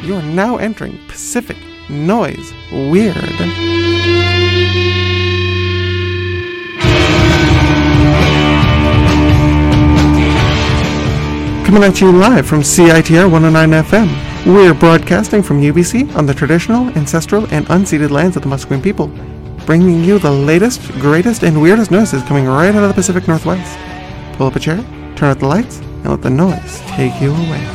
You are now entering Pacific Noise Weird. Coming at you live from CITR 109 FM. We're broadcasting from UBC on the traditional, ancestral, and unceded lands of the Musqueam people, bringing you the latest, greatest, and weirdest noises coming right out of the Pacific Northwest. Pull up a chair, turn out the lights, and let the noise take you away.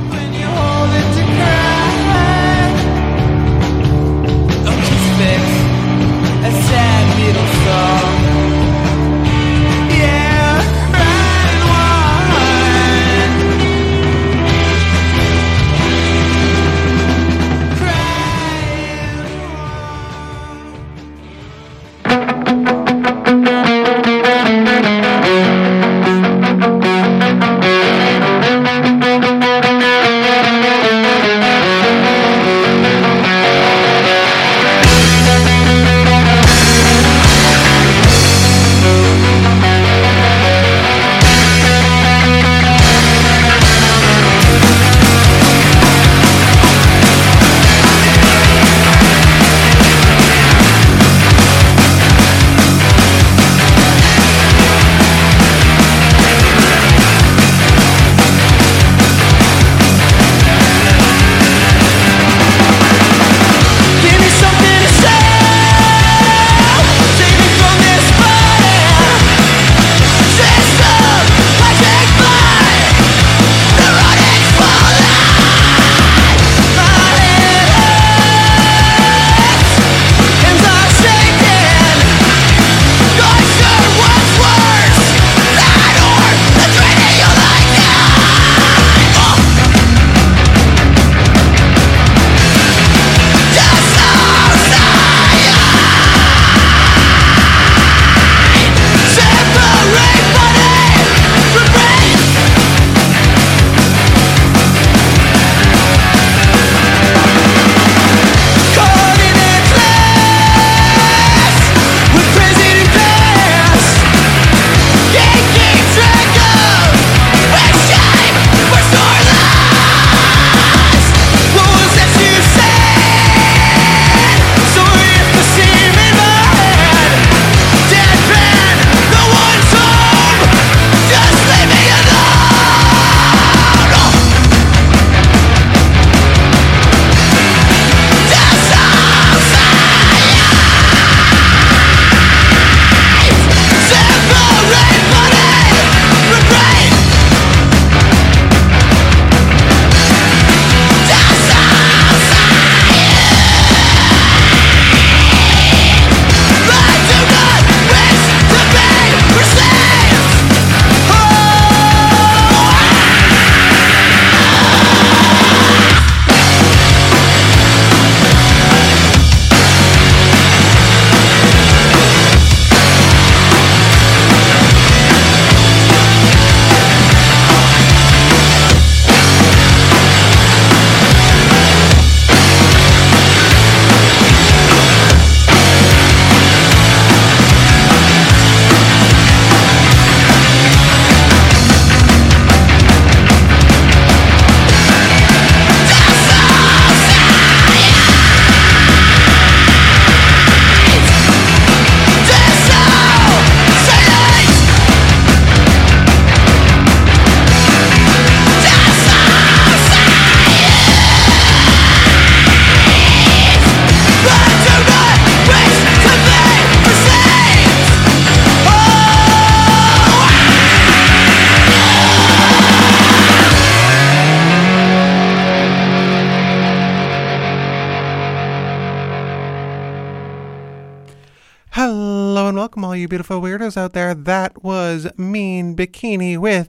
All you beautiful weirdos out there, that was Mean Bikini with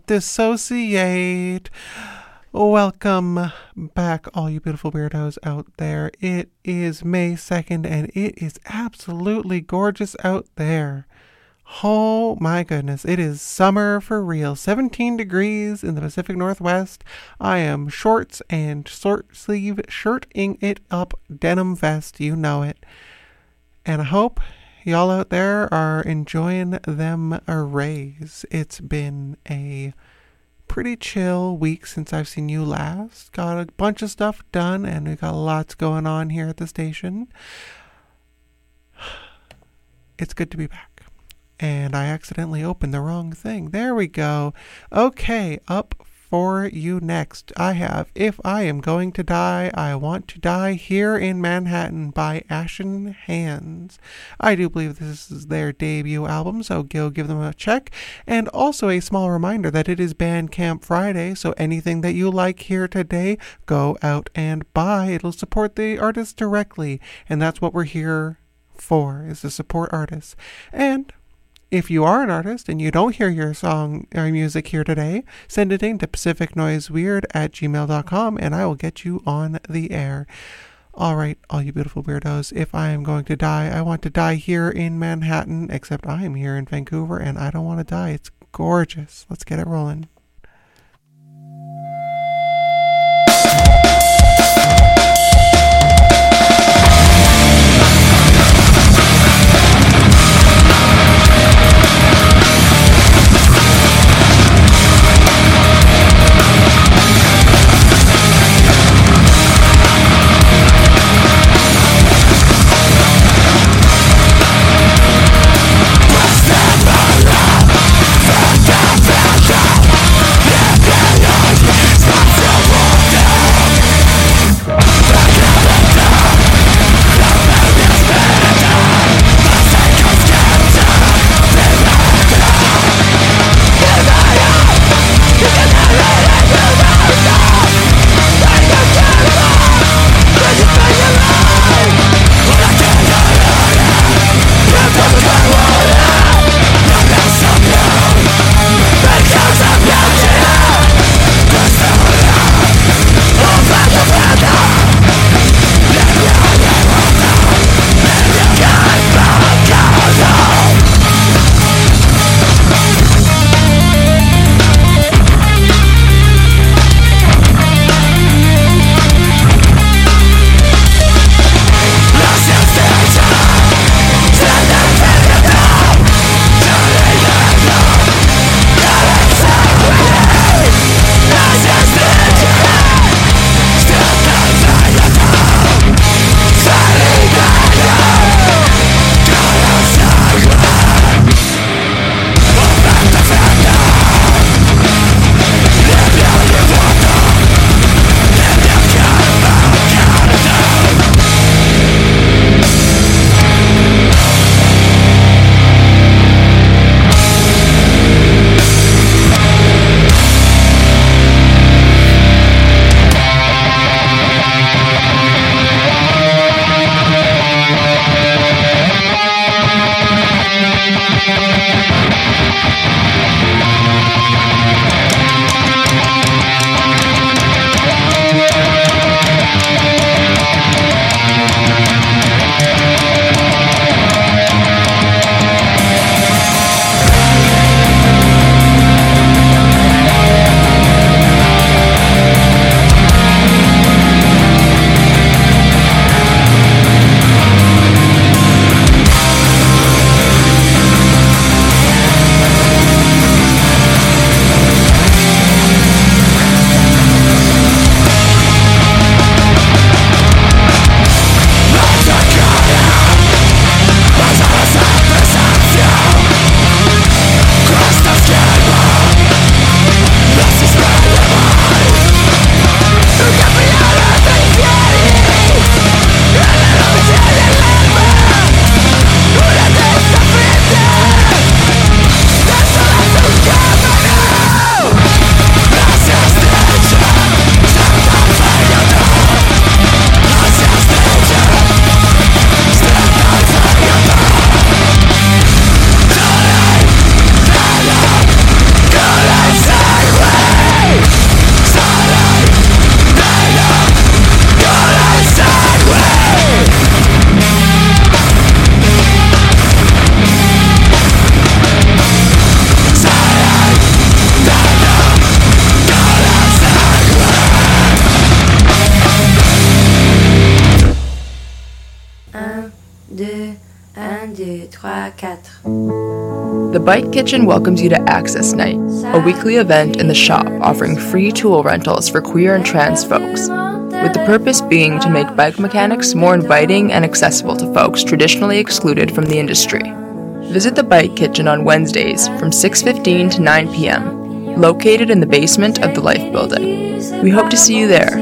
Dissociate. Welcome back, all you beautiful weirdos out there. It is May 2nd and it is absolutely gorgeous out there. Oh my goodness, it is summer for real. 17 degrees in the Pacific Northwest. I am shorts and short sleeve shirting it up, denim vest, you know it. And I hope y'all out there are enjoying them arrays. It's been a pretty chill week since I've seen you last. Got a bunch of stuff done, and we got lots going on here at the station. It's good to be back. And I accidentally opened the wrong thing. There we go. Okay, up for you next. I have If I Am Going to Die, I Want to Die Here in Manhattan by Ashen Hands. I do believe this is their debut album, so go give them a check. And also a small reminder that it is Bandcamp Friday, so anything that you like here today, go out and buy. It'll support the artist directly, and that's what we're here for, is to support artists. And if you are an artist and you don't hear your song or music here today, send it in to pacificnoiseweird@gmail.com and I will get you on the air. All right, all you beautiful weirdos, if I am going to die, I want to die here in Manhattan, except I am here in Vancouver and I don't want to die. It's gorgeous. Let's get it rolling. The Bite Kitchen welcomes you to Access Night. a weekly event in the shop offering free tool rentals for queer and trans folks, with the purpose being to make bike mechanics more inviting and accessible to folks traditionally excluded from the industry. Visit the Bike Kitchen on Wednesdays from 6:15 to 9 p.m., located in the basement of the Life Building. We hope to see you there.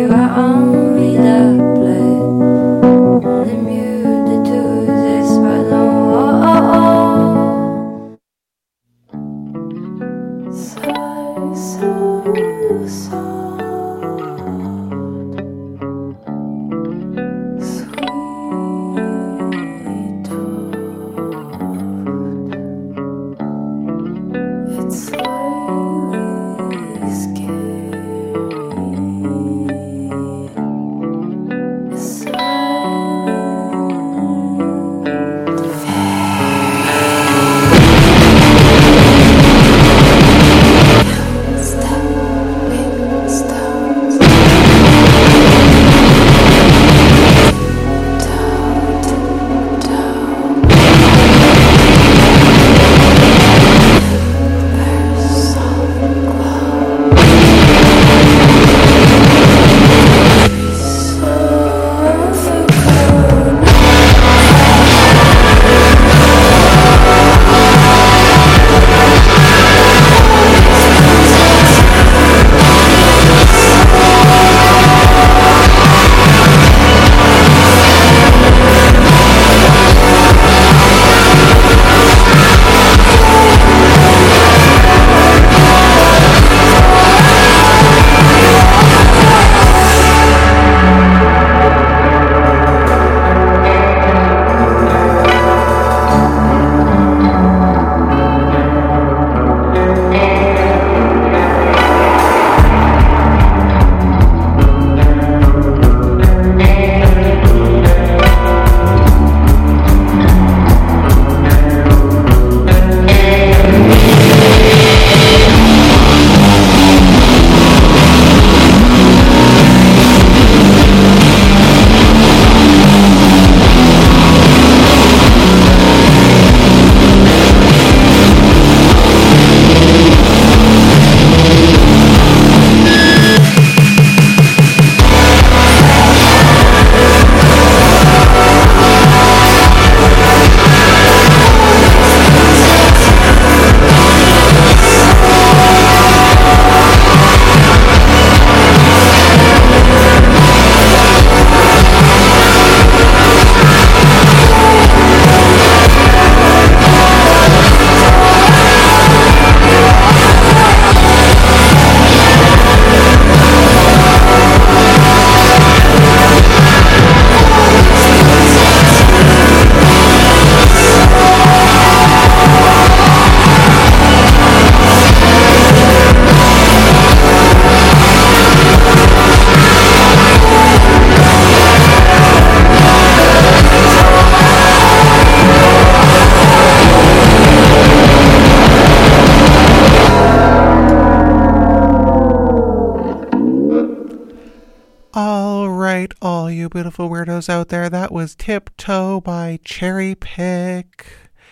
Beautiful weirdos out there, that was Tiptoe by Cherry Pick.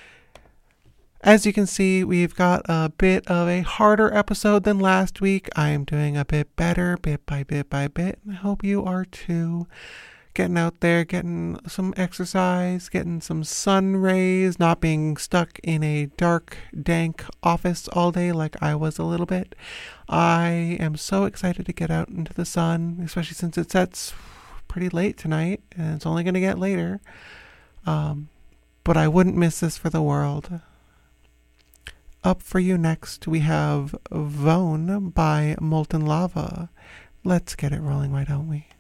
As you can see, we've got a bit of a harder episode than last week. I am doing a bit better, bit by bit by bit, and I hope you are too. Getting out there, getting some exercise, getting some sun rays, not being stuck in a dark, dank office all day like I was a little bit. I am so excited to get out into the sun, especially since it sets pretty late tonight, and it's only going to get later. But I wouldn't miss this for the world. Up for you next, we have Vone by Molten Lava. Let's get it rolling, why don't we?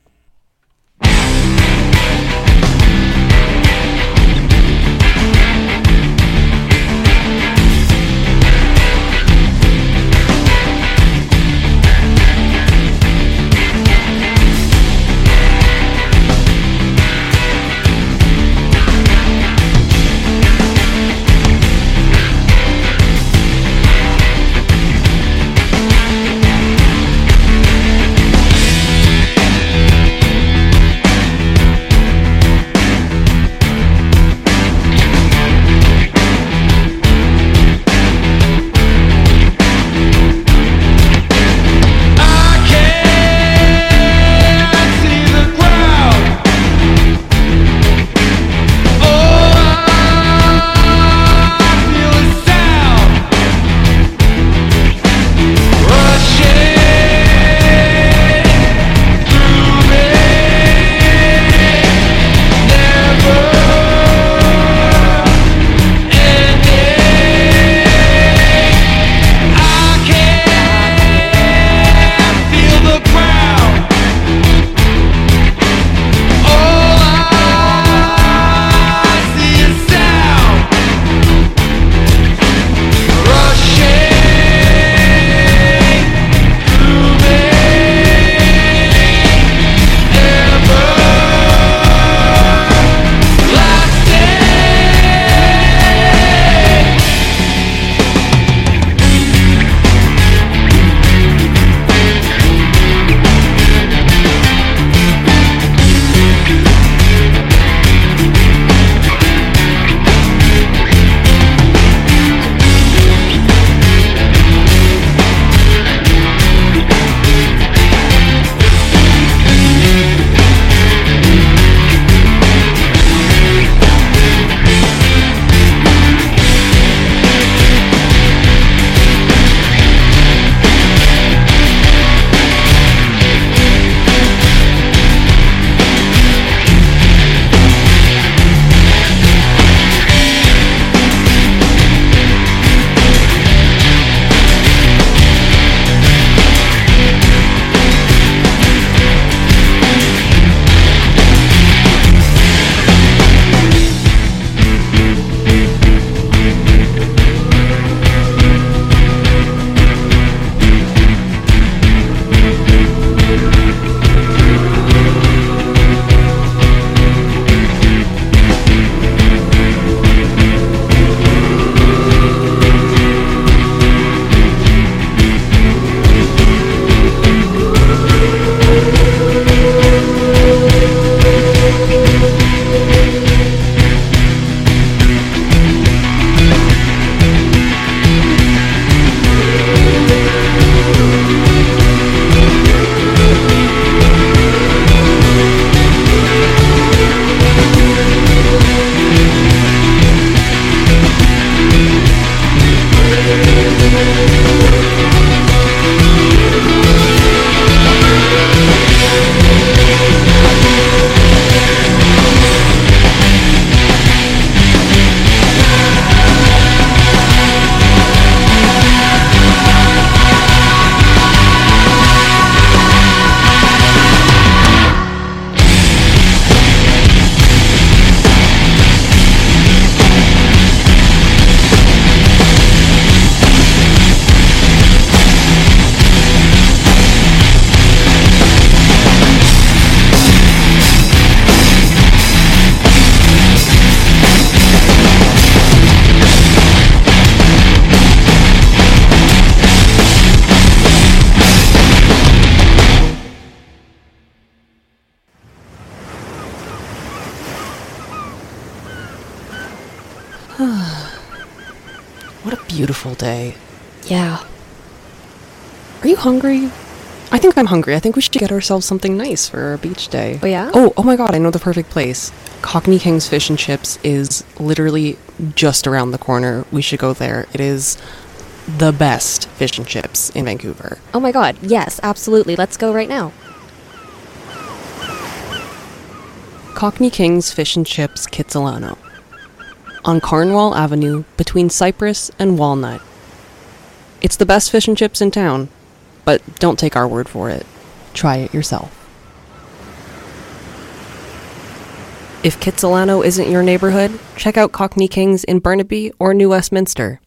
beautiful day. Yeah. Are you hungry? I think I'm hungry. I think we should get ourselves something nice for our beach day. Oh, yeah? Oh my god, I know the perfect place. Cockney King's Fish and Chips is literally just around the corner. We should go there. It is the best fish and chips in Vancouver. Oh my god, yes, absolutely. Let's go right now. Cockney King's Fish and Chips, Kitsilano. On Cornwall Avenue, between Cypress and Walnut. It's the best fish and chips in town, but don't take our word for it. Try it yourself. If Kitsilano isn't your neighborhood, check out Cockney King's in Burnaby or New Westminster.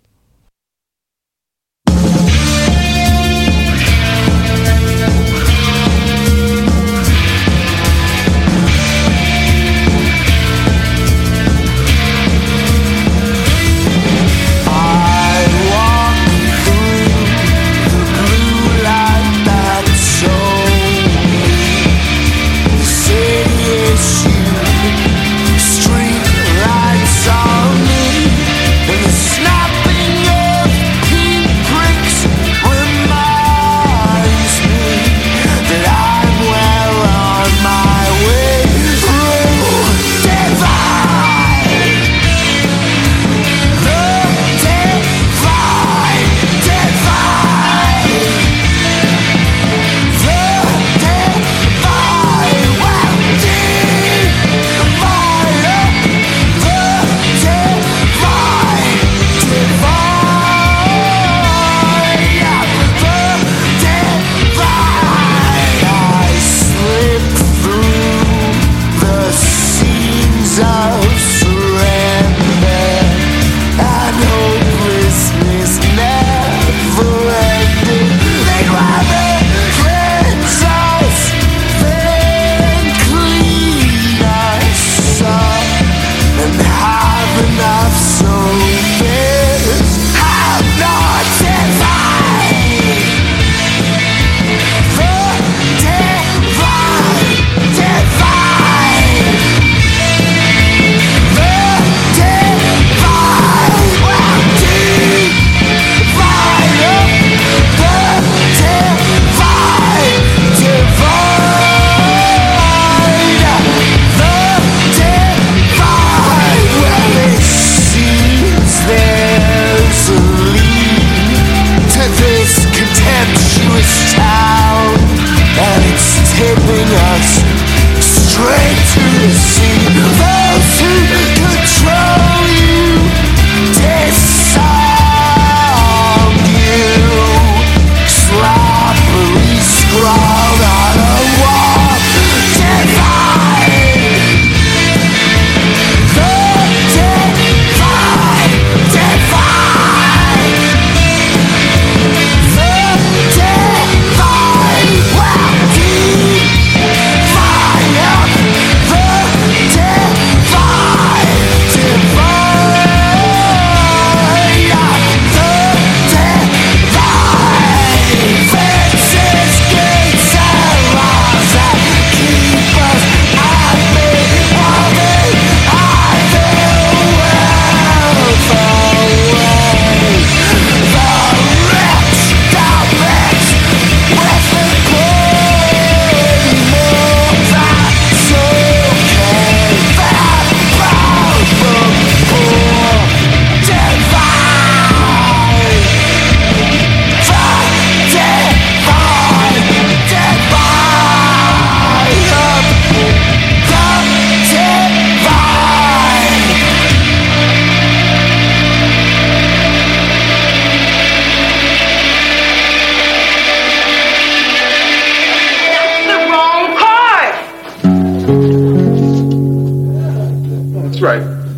right.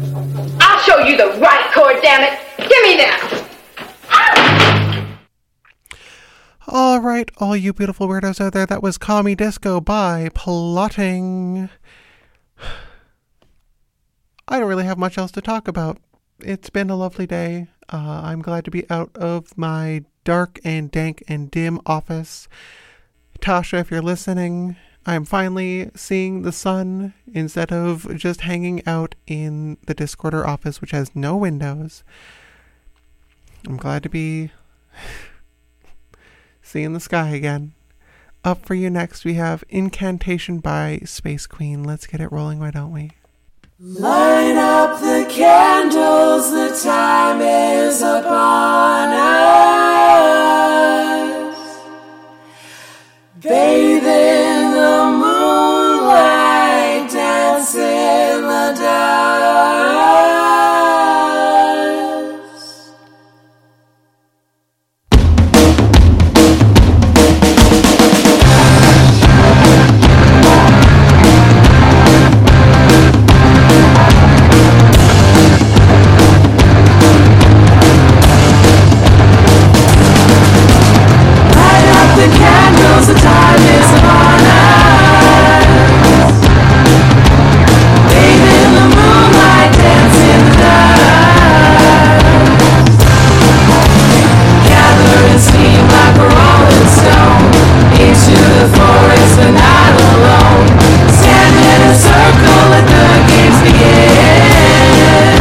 I'll show you the right chord, damn it. Give me that. All right, all you beautiful weirdos out there, that was Commie Disco by Plotting. I don't really have much else to talk about. It's been a lovely day. I'm glad to be out of my dark and dank and dim office. Tasha, if you're listening, I'm finally seeing the sun instead of just hanging out in the Discorder office, which has no windows. I'm glad to be seeing the sky again. Up for you next, we have Incantation by Space Queen. Let's get it rolling, why don't we? Light up the candles, the time is upon us. Bathe in the moonlight, dance in the dark. The time is upon us. Bathe in the moonlight, dance in the dark. Gather and steam like a rolling stone into the forest, but not alone. Stand in a circle, let the games begin.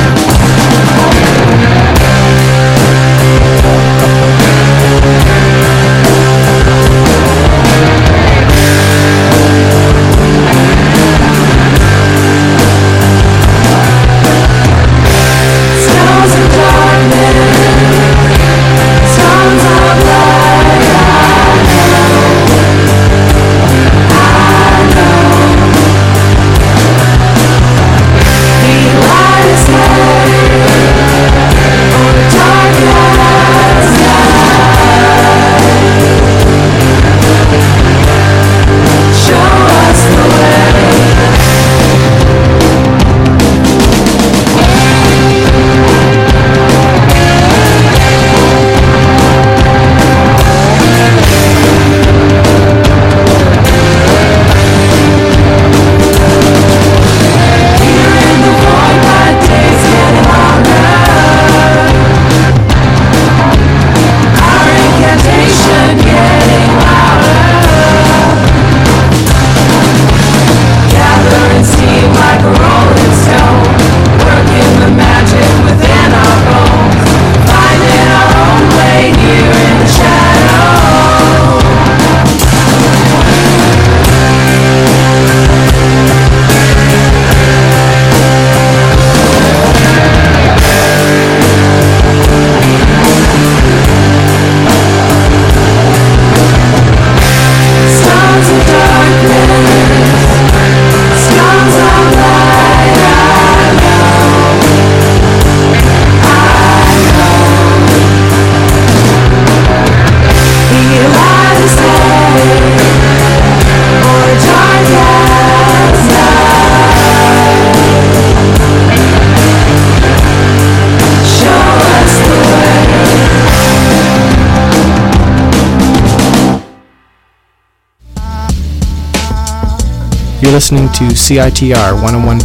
You're listening to CITR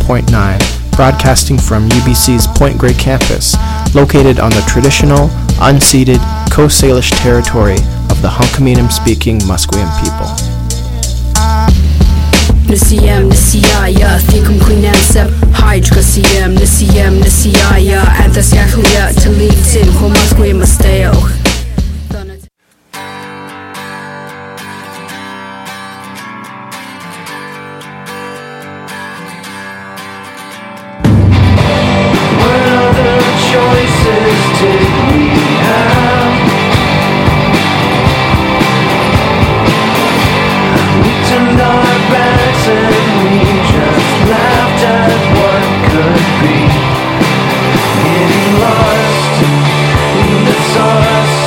101.9, broadcasting from UBC's Point Grey campus, located on the traditional, unceded Coast Salish territory of the Hunkaminam-speaking Musqueam people. Nisiyam nisiyaya thikum kuinansep hydra siyam nisiyaya antas yahuya talitin homasqueam masteo. Lost in the sauce.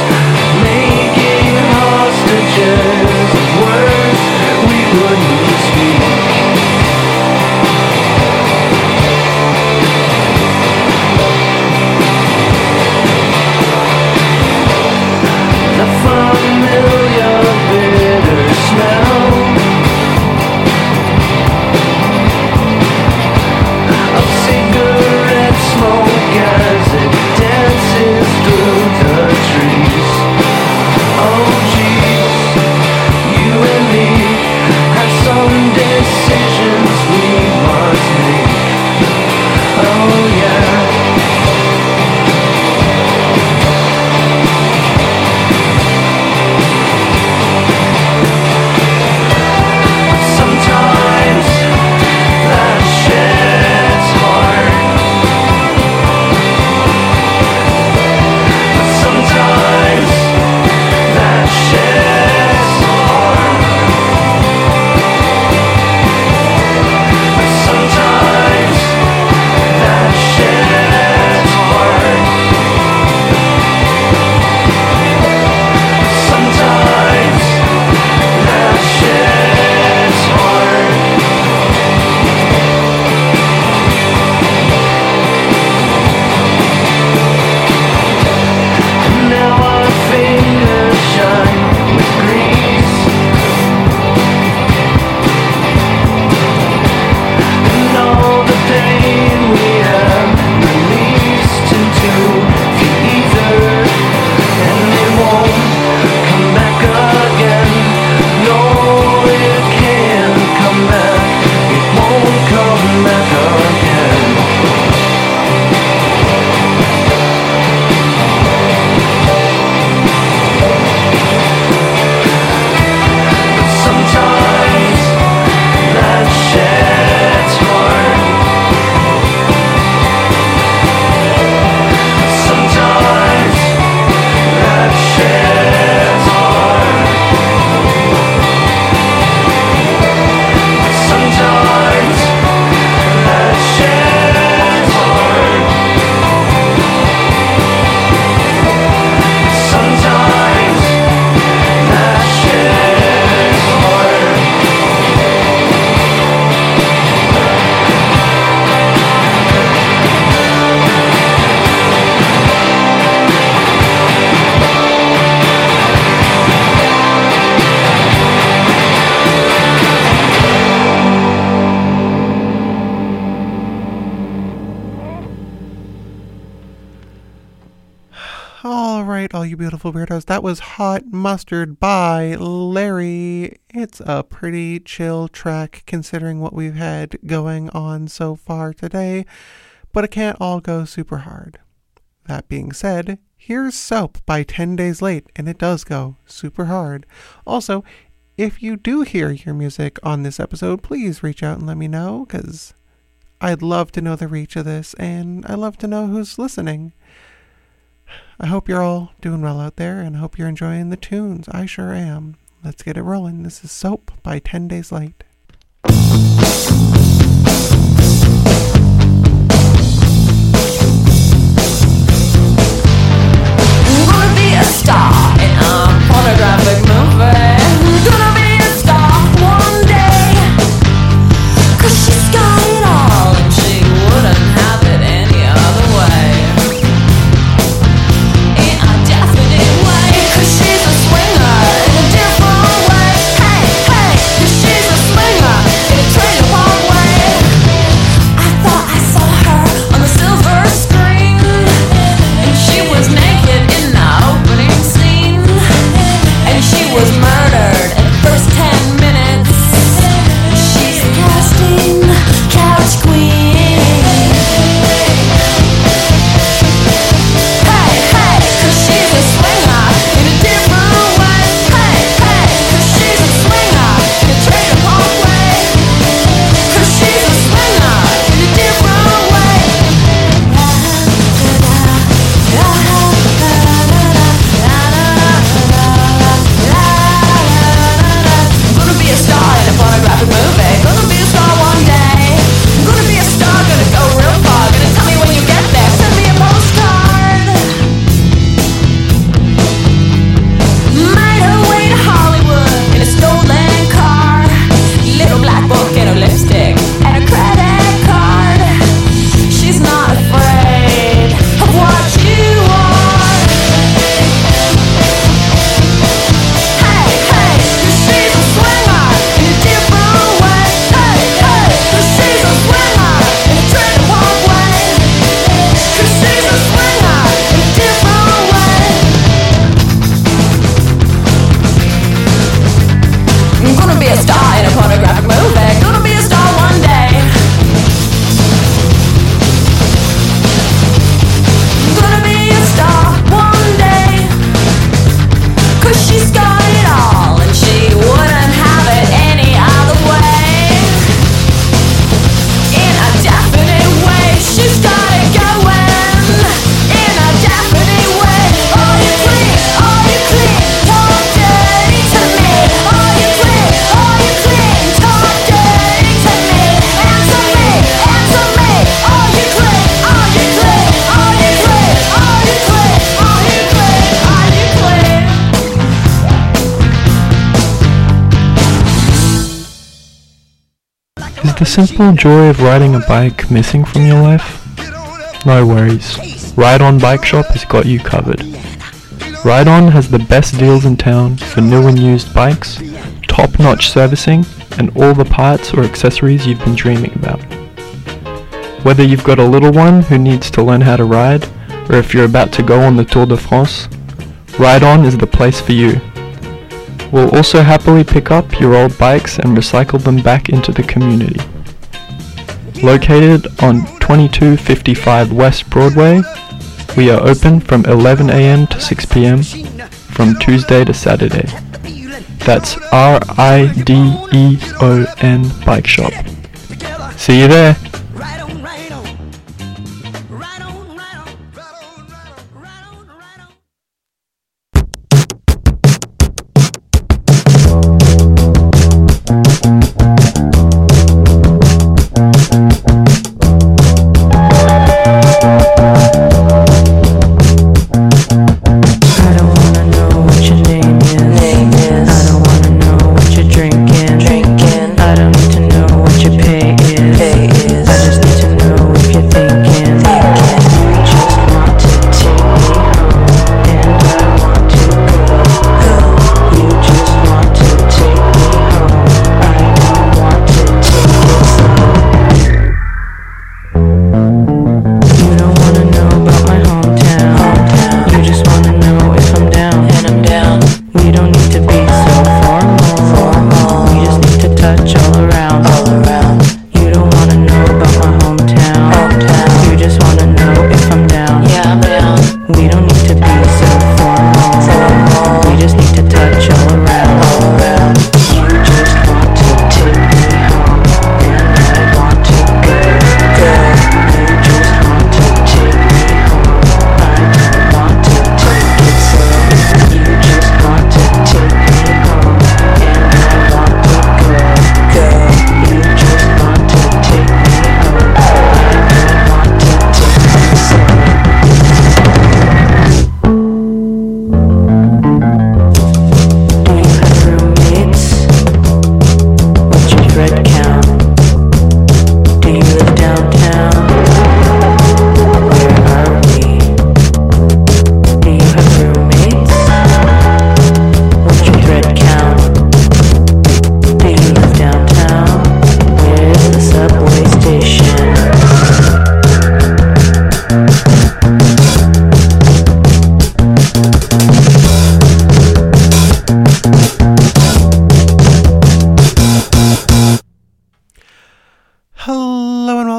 you beautiful weirdos. That was Hot Mustard by Larry. It's a pretty chill track considering what we've had going on so far today, but it can't all go super hard. That being said, here's Soap by 10 Days Late, and it does go super hard. Also, if you do hear your music on this episode, please reach out and let me know, because I'd love to know the reach of this, and I love to know who's listening. I hope you're all doing well out there, and I hope you're enjoying the tunes. I sure am. Let's get it rolling. This is Soap by 10 Days Late. Gonna be a star in a pornographic movie. Gonna be a star one day. 'Cause she's got it all and she wouldn't have it any other way. In a definite way. 'Cause she's a swinger in a different way. Hey, hey, 'cause she's a swinger in a trailer park way. I thought I saw her on the silver screen, and she was naked in the opening scene, and she was murdered in the first 10 minutes. She's a casting couch queen. Hey, hey, 'cause she's a swinger in a different way. Hey, hey, 'cause she's a swinger in a trailer park way. 'Cause she's a swinger in a different way. Gonna be a star in a pornographic movie. Gonna be a star one day. Gonna be a star, gonna go real far. Gonna tell me when you get there. Send me a postcard. Made her way to Hollywood in a stolen car. Little black book and her lipstick and a credit card. She's not afraid of what you are. Hey, hey, 'cause she's a swinger in a different way. Hey, hey, 'cause she's a swinger in a trailer park way. 'Cause she's a swinger in a different way. I'm gonna be a star in a pornographic movie. Gonna be a star one day. Gonna be a star one day. 'Cause she's got it all and she wouldn't have it any other way. In a definite way, she's got it going. In a definite way. Oh, you clean, talk dirty to me. Oh, you clean, talk dirty to me. Answer me, answer me. Oh, you clean, oh, you clean, oh, you clean, oh, you clean, oh, you clean, oh, you clean. Is the simple joy of riding a bike missing from your life? No worries. Ride On Bike Shop has got you covered. Ride On has the best deals in town for new and used bikes, top-notch servicing, and all the parts or accessories you've been dreaming about. Whether you've got a little one who needs to learn how to ride, or if you're about to go on the Tour de France, Ride On is the place for you. We'll also happily pick up your old bikes and recycle them back into the community. Located on 2255 West Broadway, we are open from 11 a.m. to 6 p.m. from Tuesday to Saturday. That's RIDEON Bike Shop. See you there! I don't need to know what your pay is.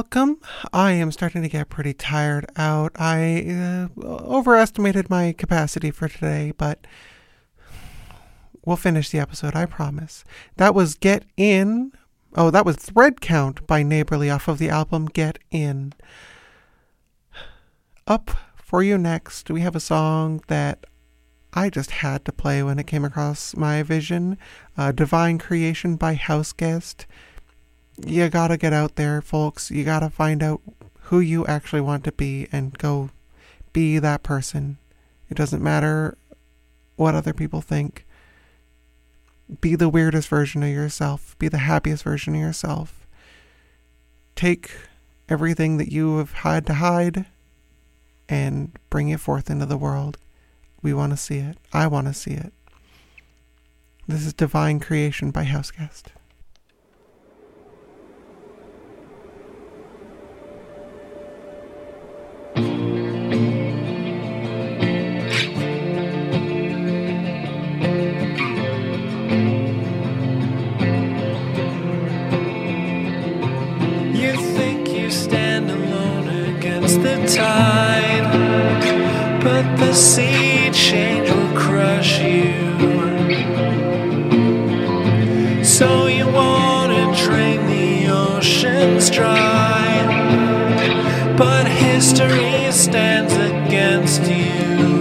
welcome. I am starting to get pretty tired out. I overestimated my capacity for today, but we'll finish the episode, I promise. That was Get In. Oh, that was Thread Count by Neighborly off of the album Get In. Up for you next, we have a song that I just had to play when it came across my vision. Divine Creation by Houseguest. You gotta get out there, folks. You gotta find out who you actually want to be and go be that person. It doesn't matter what other people think. Be the weirdest version of yourself. Be the happiest version of yourself. Take everything that you have had to hide and bring it forth into the world. We want to see it. I want to see it. This is Divine Creation by Houseguest. You think you stand alone against the tide, but the sea change will crush you. So you want to drain the oceans dry, but history stands against you.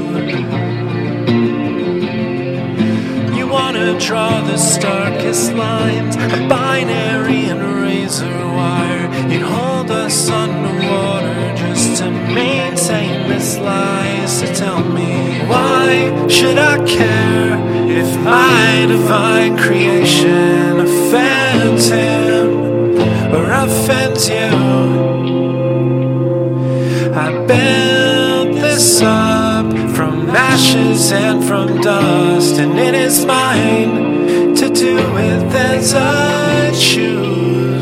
You want to draw the starkest lines, a binary and razor wire. You'd hold us underwater just to maintain this lie. So tell me, why should I care if my divine creation offends him or offends you? I built this up from ashes and from dust, and it is mine to do with as I choose.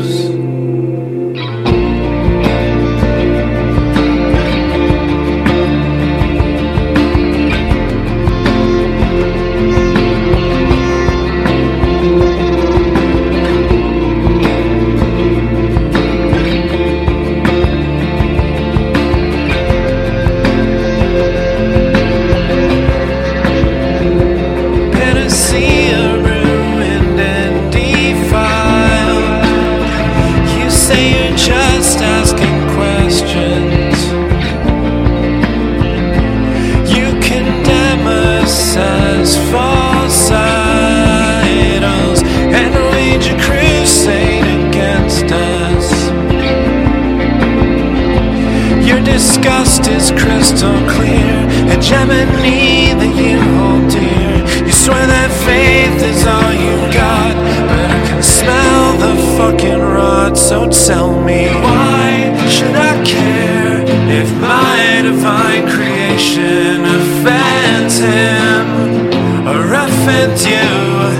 Disgust is crystal clear, a gemini that you hold dear. You swear that faith is all you got, but I can smell the fucking rot. So tell me, why should I care if my divine creation offends him or offends you?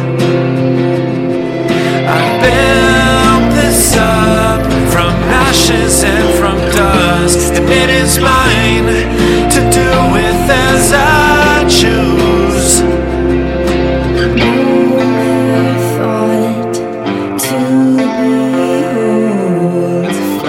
I built this up from ashes and from dust, and it is mine to do with as I choose. Never thought to behold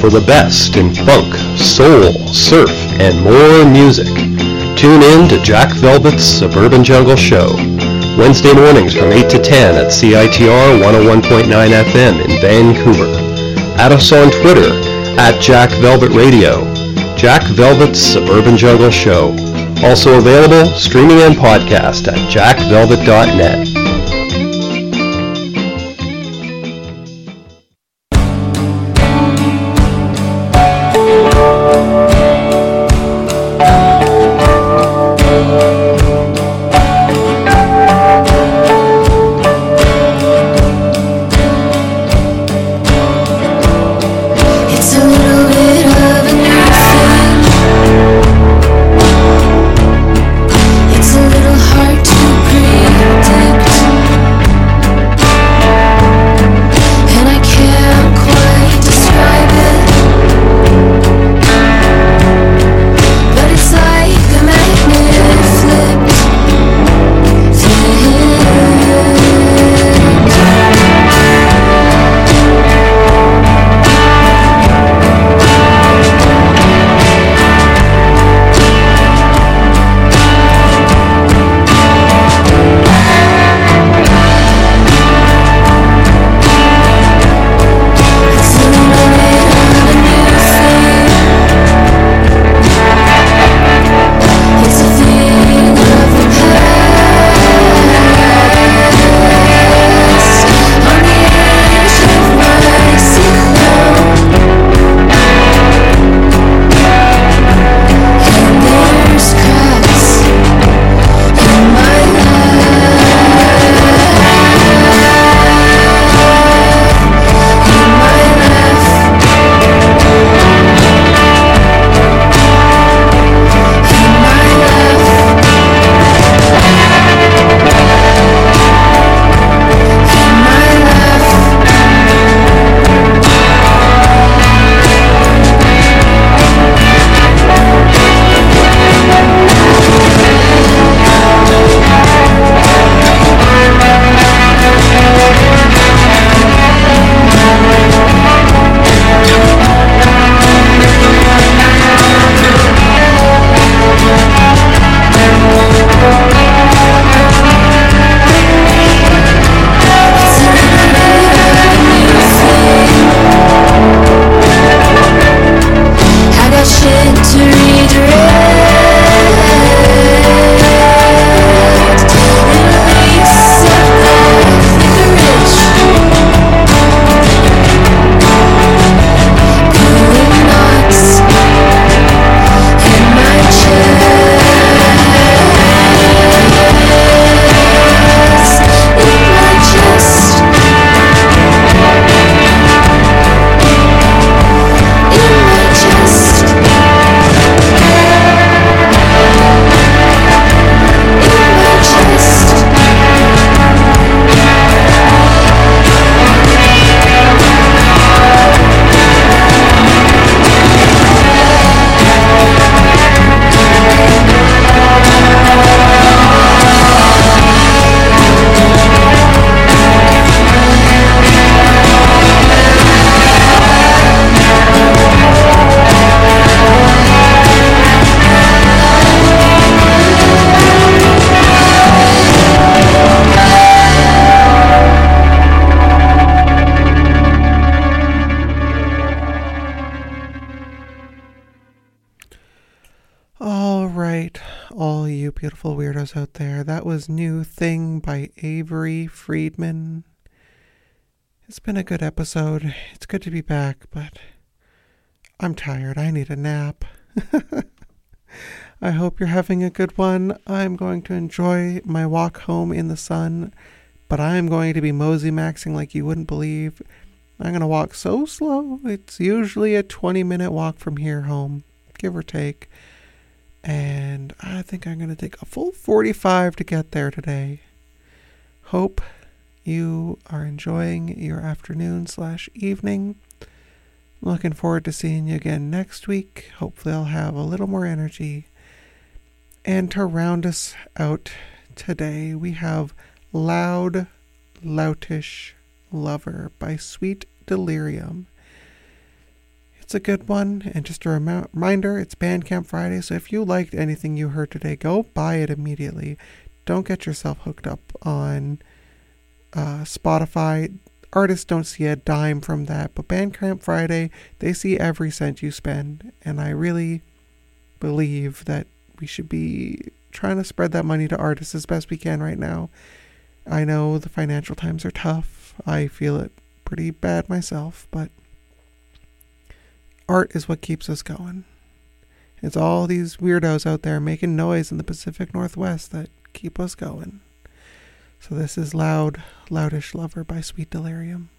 for the best in funk, soul, surf, and more music. Tune in to Jack Velvet's Suburban Jungle Show, Wednesday mornings from 8 to 10 at CITR 101.9 FM in Vancouver. Add us on Twitter at Jack Velvet Radio. Jack Velvet's Suburban Jungle Show. Also available streaming and podcast at jackvelvet.net. Beautiful weirdos out there. That was New Thing by Avery Friedman. It's been a good episode. It's good to be back, but I'm tired. I need a nap. I hope you're having a good one. I'm going to enjoy my walk home in the sun, but I'm going to be mosey maxing like you wouldn't believe. I'm going to walk so slow. It's usually a 20-minute walk from here home, give or take. And I think I'm going to take a full 45 to get there today. Hope you are enjoying your afternoon/evening. Looking forward to seeing you again next week. Hopefully I'll have a little more energy. And to round us out today, we have Loud, Loutish Lover by Sweet Delirium. It's a good one. And just a reminder, it's Bandcamp Friday, so if you liked anything you heard today, go buy it immediately. Don't get yourself hooked up on Spotify. Artists don't see a dime from that, but Bandcamp Friday, they see every cent you spend, and I really believe that we should be trying to spread that money to artists as best we can right now. I know the financial times are tough. I feel it pretty bad myself, but art is what keeps us going. It's all these weirdos out there making noise in the Pacific Northwest that keep us going. So this is Loudish Lover by Sweet Delirium.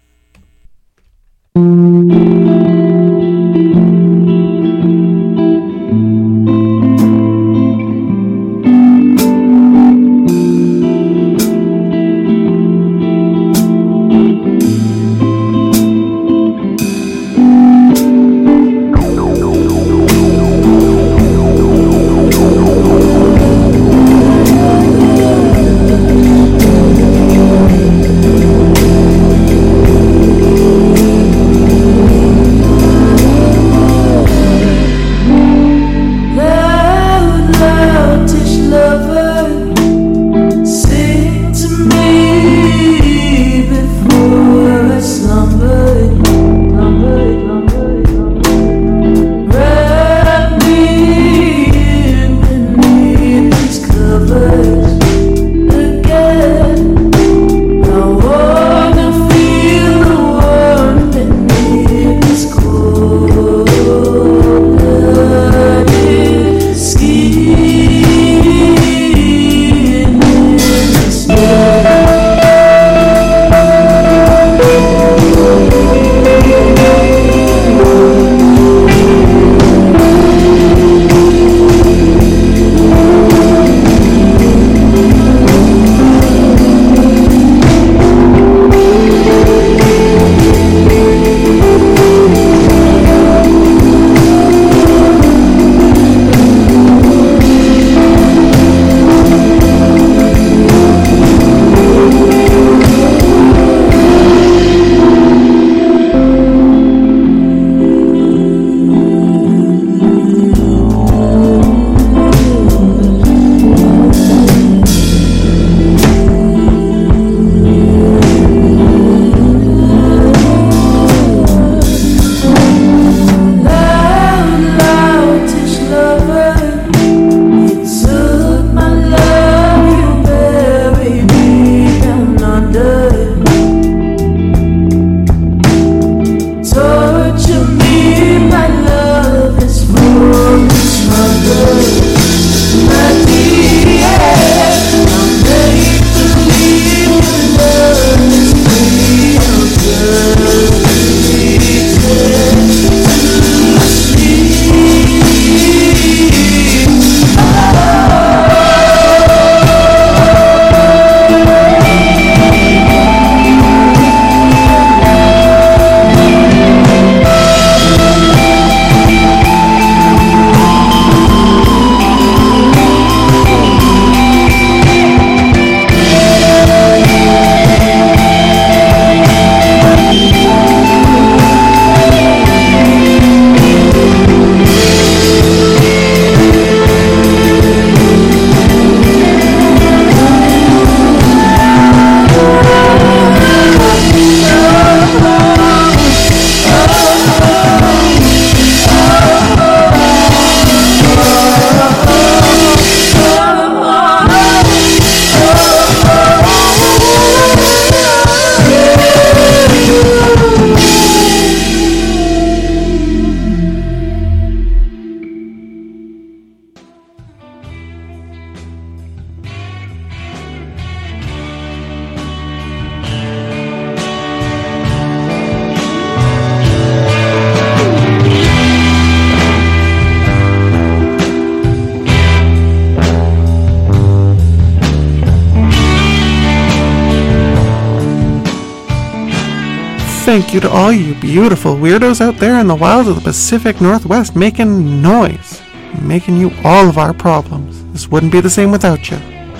Thank you to all you beautiful weirdos out there in the wilds of the Pacific Northwest making noise, making you all of our problems. This wouldn't be the same without you.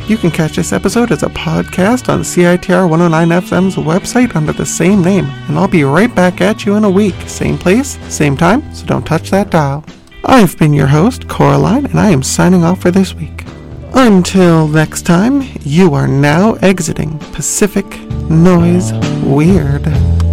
You can catch this episode as a podcast on CITR 109 FM's website under the same name, and I'll be right back at you in a week. Same place, same time, so don't touch that dial. I've been your host, Coraline, and I am signing off for this week. Until next time, you are now exiting Pacific Noise Weird.